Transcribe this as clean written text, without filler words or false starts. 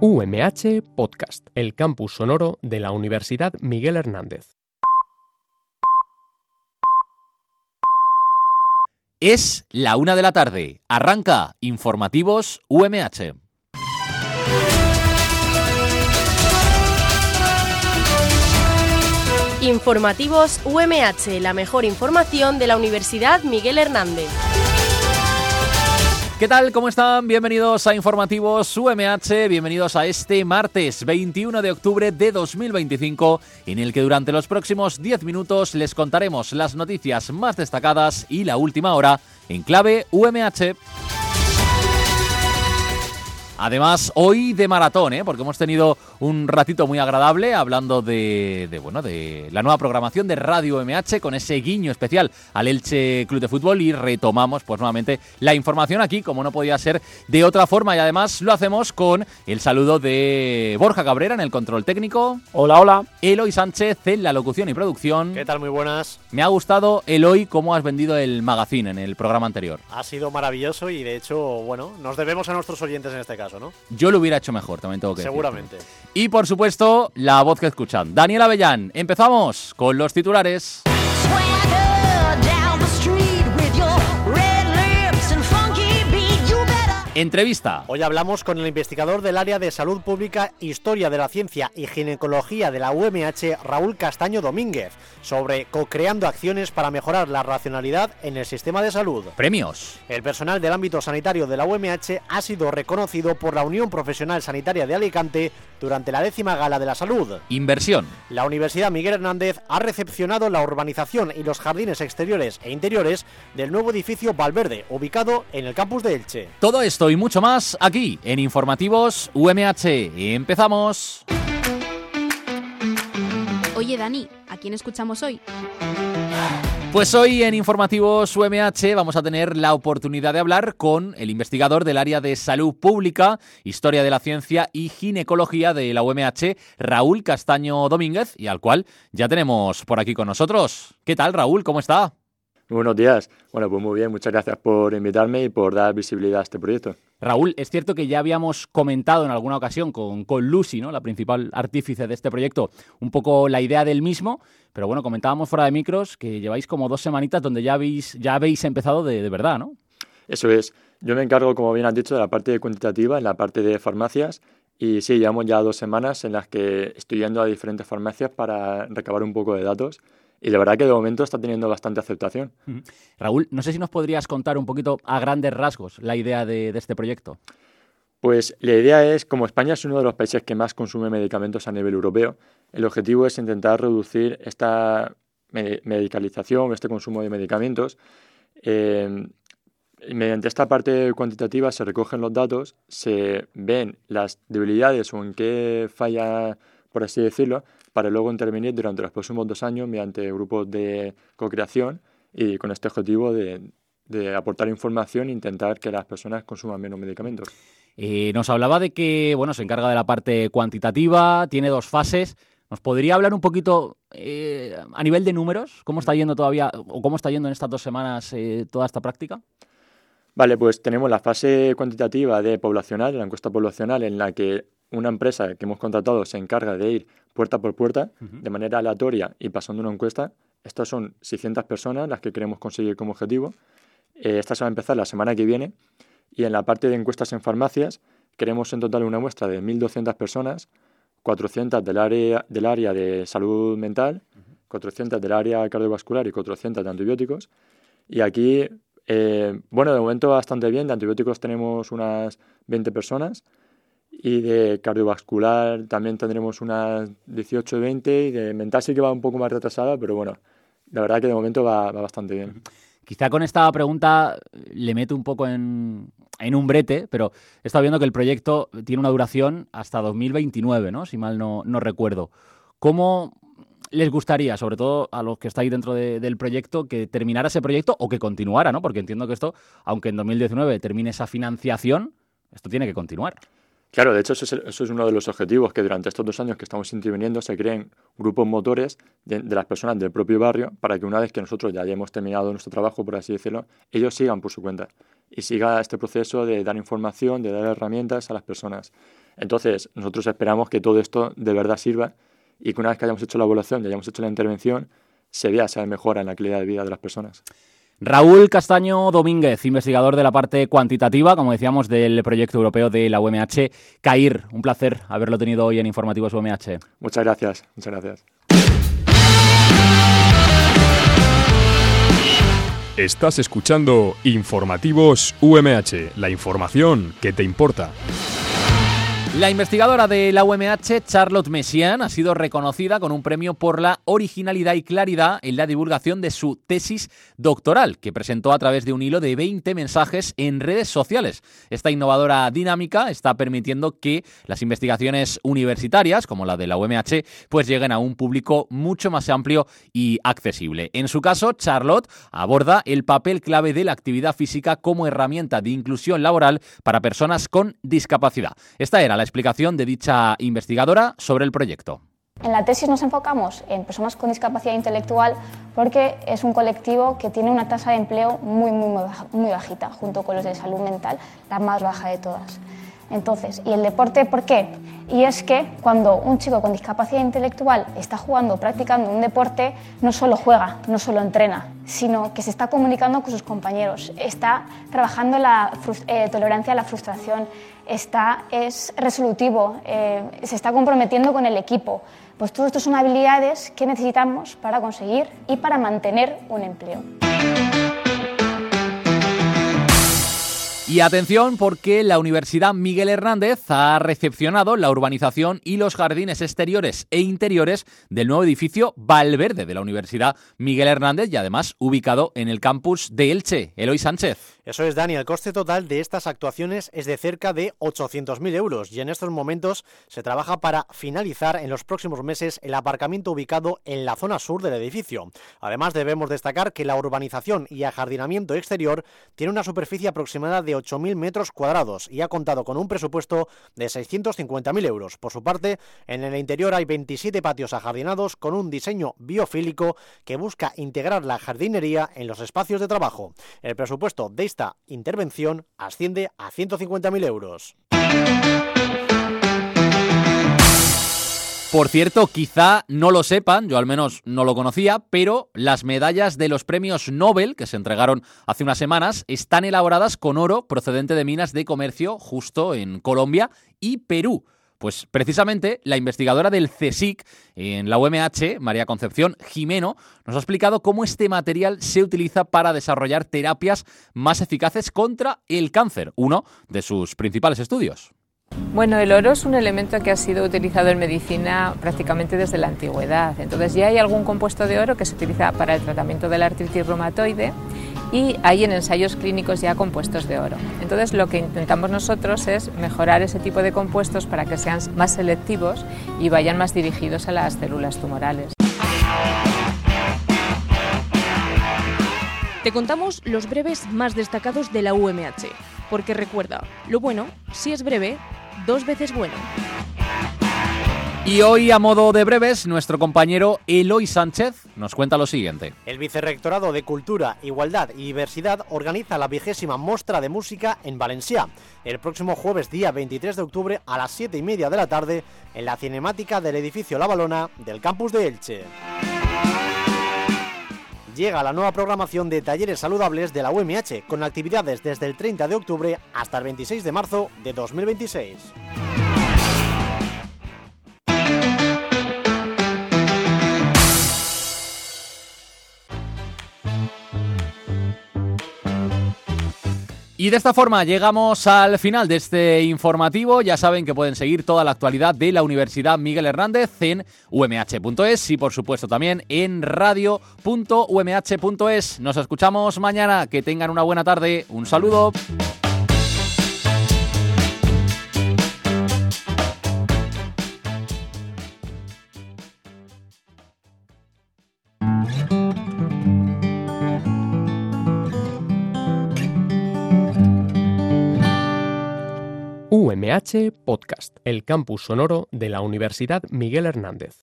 UMH Podcast, el campus sonoro de la Universidad Miguel Hernández. Es la 1 de la tarde. Arranca Informativos UMH. Informativos UMH, la mejor información de la Universidad Miguel Hernández. ¿Qué tal? ¿Cómo están? Bienvenidos a Informativos UMH, bienvenidos a este martes 21 de octubre de 2025, en el que durante los próximos 10 minutos les contaremos las noticias más destacadas y la última hora en clave UMH. Además, hoy de maratón, porque hemos tenido un ratito muy agradable hablando de la nueva programación de Radio UMH con ese guiño especial al Elche Club de Fútbol y retomamos pues nuevamente la información aquí, como no podía ser de otra forma, y además lo hacemos con el saludo de Borja Cabrera en el control técnico. Hola, hola. Eloy Sánchez en la locución y producción. ¿Qué tal? Muy buenas. Me ha gustado, Eloy, cómo has vendido el magazine en el programa anterior. Ha sido maravilloso y de hecho, bueno, nos debemos a nuestros oyentes en este caso, ¿no? Yo lo hubiera hecho mejor, también tengo que decir. Seguramente. Y por supuesto, la voz que escuchan, Daniel Avellán. Empezamos con los titulares. Entrevista. Hoy hablamos con el investigador del área de Salud Pública, Historia de la Ciencia y Ginecología de la UMH, Raúl Castaño Domínguez, sobre co-creando acciones para mejorar la racionalidad en el sistema de salud. Premios. El personal del ámbito sanitario de la UMH ha sido reconocido por la Unión Profesional Sanitaria de Alicante durante la 10ª Gala de la Salud. Inversión. La Universidad Miguel Hernández ha recepcionado la urbanización y los jardines exteriores e interiores del nuevo edificio Valverde, ubicado en el campus de Elche. Todo esto y mucho más aquí en Informativos UMH. Empezamos. Oye, Dani, ¿a quién escuchamos hoy? Pues hoy en Informativos UMH vamos a tener la oportunidad de hablar con el investigador del área de Salud Pública, Historia de la Ciencia y Ginecología de la UMH, Raúl Castaño Domínguez, y al cual ya tenemos por aquí con nosotros. ¿Qué tal, Raúl? ¿Cómo está? Muy buenos días. Bueno, pues muy bien. Muchas gracias por invitarme y por dar visibilidad a este proyecto. Raúl, es cierto que ya habíamos comentado en alguna ocasión con Lucy, ¿no?, la principal artífice de este proyecto, un poco la idea del mismo, pero bueno, comentábamos fuera de micros que lleváis como 2 semanitas donde ya habéis empezado de verdad, ¿no? Eso es. Yo me encargo, como bien has dicho, de la parte cuantitativa, en la parte de farmacias, y sí, llevamos ya 2 semanas en las que estoy yendo a diferentes farmacias para recabar un poco de datos. Y la verdad que de momento está teniendo bastante aceptación. Raúl, no sé si nos podrías contar un poquito a grandes rasgos la idea de este proyecto. Pues la idea es, como España es uno de los países que más consume medicamentos a nivel europeo, el objetivo es intentar reducir esta medicalización, este consumo de medicamentos. Mediante esta parte cuantitativa se recogen los datos, se ven las debilidades o en qué falla, por así decirlo, para luego intervenir durante los próximos 2 años mediante grupos de co-creación y con este objetivo de aportar información e intentar que las personas consuman menos medicamentos. Nos hablaba de que se encarga de la parte cuantitativa, tiene 2 fases. ¿Nos podría hablar un poquito a nivel de números? ¿Cómo está yendo todavía o cómo está yendo en estas 2 semanas toda esta práctica? Vale, pues tenemos la fase cuantitativa de poblacional, la encuesta poblacional, en la que una empresa que hemos contratado se encarga de ir puerta por puerta, de manera aleatoria y pasando una encuesta. Estas son 600 personas las que queremos conseguir como objetivo. Esta se va a empezar la semana que viene. Y en la parte de encuestas en farmacias queremos en total una muestra de 1.200 personas, 400 del área de salud mental, 400 del área cardiovascular y 400 de antibióticos. Y aquí, de momento bastante bien. De antibióticos tenemos unas 20 personas. Y de cardiovascular también tendremos unas 18 o 20, y de mental sí que va un poco más retrasada, pero bueno, la verdad que de momento va bastante bien. Quizá con esta pregunta le meto un poco en un brete, pero he estado viendo que el proyecto tiene una duración hasta 2029, ¿no?, si mal no recuerdo. ¿Cómo les gustaría, sobre todo a los que estáis dentro del proyecto, que terminara ese proyecto o que continuara, ¿no? Porque entiendo que esto, aunque en 2019 termine esa financiación, esto tiene que continuar. Claro, de hecho eso es uno de los objetivos, que durante estos 2 años que estamos interviniendo se creen grupos motores de las personas del propio barrio, para que una vez que nosotros ya hayamos terminado nuestro trabajo, por así decirlo, ellos sigan por su cuenta y siga este proceso de dar información, de dar herramientas a las personas. Entonces, nosotros esperamos que todo esto de verdad sirva y que una vez que hayamos hecho la evaluación y hayamos hecho la intervención, se vea esa mejora en la calidad de vida de las personas. Raúl Castaño Domínguez, investigador de la parte cuantitativa, como decíamos, del proyecto europeo de la UMH CAIR. Un placer haberlo tenido hoy en Informativos UMH. Muchas gracias, muchas gracias. Estás escuchando Informativos UMH, la información que te importa. La investigadora de la UMH, Charlotte Messiaen, ha sido reconocida con un premio por la originalidad y claridad en la divulgación de su tesis doctoral, que presentó a través de un hilo de 20 mensajes en redes sociales. Esta innovadora dinámica está permitiendo que las investigaciones universitarias, como la de la UMH, pues lleguen a un público mucho más amplio y accesible. En su caso, Charlotte aborda el papel clave de la actividad física como herramienta de inclusión laboral para personas con discapacidad. Esta era la explicación de dicha investigadora sobre el proyecto. En la tesis nos enfocamos en personas con discapacidad intelectual porque es un colectivo que tiene una tasa de empleo muy bajita, junto con los de salud mental, la más baja de todas. Entonces, ¿y el deporte por qué? Y es que cuando un chico con discapacidad intelectual está jugando, practicando un deporte, no solo juega, no solo entrena, sino que se está comunicando con sus compañeros, está trabajando la tolerancia a la frustración, es resolutivo, se está comprometiendo con el equipo. Pues todo esto son habilidades que necesitamos para conseguir y para mantener un empleo. Y atención, porque la Universidad Miguel Hernández ha recepcionado la urbanización y los jardines exteriores e interiores del nuevo edificio Valverde de la Universidad Miguel Hernández y además ubicado en el campus de Elche. Eloy Sánchez. Eso es, Dani. El coste total de estas actuaciones es de cerca de 800.000 euros y en estos momentos se trabaja para finalizar en los próximos meses el aparcamiento ubicado en la zona sur del edificio. Además, debemos destacar que la urbanización y ajardinamiento exterior tiene una superficie aproximada de 8.000 metros cuadrados y ha contado con un presupuesto de 650.000 euros. Por su parte, en el interior hay 27 patios ajardinados con un diseño biofílico que busca integrar la jardinería en los espacios de trabajo. El presupuesto de esta intervención asciende a 150.000 euros. Por cierto, quizá no lo sepan, yo al menos no lo conocía, pero las medallas de los premios Nobel, que se entregaron hace unas semanas, están elaboradas con oro procedente de minas de comercio justo en Colombia y Perú. Pues precisamente la investigadora del CSIC en la UMH, María Concepción Jimeno, nos ha explicado cómo este material se utiliza para desarrollar terapias más eficaces contra el cáncer, uno de sus principales estudios. Bueno, el oro es un elemento que ha sido utilizado en medicina prácticamente desde la antigüedad. Entonces ya hay algún compuesto de oro que se utiliza para el tratamiento de la artritis reumatoide y hay en ensayos clínicos ya compuestos de oro. Entonces lo que intentamos nosotros es mejorar ese tipo de compuestos para que sean más selectivos y vayan más dirigidos a las células tumorales. Te contamos los breves más destacados de la UMH, porque recuerda, lo bueno, si es breve, 2 veces bueno. Y hoy, a modo de breves, nuestro compañero Eloy Sánchez nos cuenta lo siguiente. El Vicerrectorado de Cultura, Igualdad y Diversidad organiza la 20ª Mostra de Música en Valencià, el próximo jueves día 23 de octubre a las 7:30 de la tarde en la cinemática del edificio La Valona del campus de Elche. Llega la nueva programación de talleres saludables de la UMH, con actividades desde el 30 de octubre hasta el 26 de marzo de 2026. Y de esta forma llegamos al final de este informativo. Ya saben que pueden seguir toda la actualidad de la Universidad Miguel Hernández en umh.es y por supuesto también en radio.umh.es. Nos escuchamos mañana. Que tengan una buena tarde. Un saludo. UMH Podcast, el campus sonoro de la Universidad Miguel Hernández.